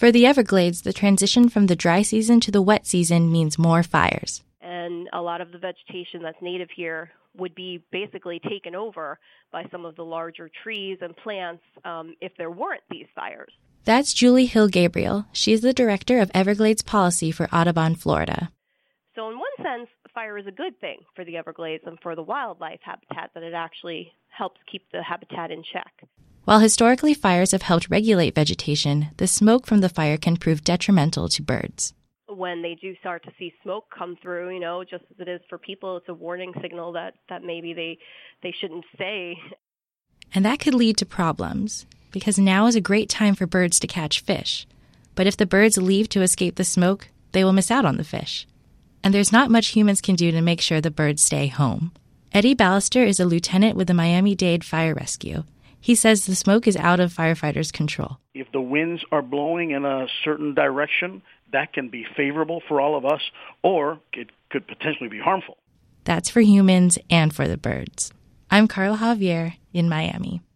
For the Everglades, the transition from the dry season to the wet season means more fires. And a lot of the vegetation that's native here would be basically taken over by some of the larger trees and plants if there weren't these fires. That's Julie Hill Gabriel. She's the director of Everglades policy for Audubon, Florida. So in one sense, fire is a good thing for the Everglades and for the wildlife habitat, that it actually helps keep the habitat in check. While historically fires have helped regulate vegetation, the smoke from the fire can prove detrimental to birds. When they do start to see smoke come through, just as it is for people, it's a warning signal that maybe they shouldn't stay. And that could lead to problems, because now is a great time for birds to catch fish. But if the birds leave to escape the smoke, they will miss out on the fish. And there's not much humans can do to make sure the birds stay home. Eddie Ballister is a lieutenant with the Miami-Dade Fire Rescue. He says the smoke is out of firefighters' control. If the winds are blowing in a certain direction, that can be favorable for all of us, or it could potentially be harmful. That's for humans and for the birds. I'm Carla Javier in Miami.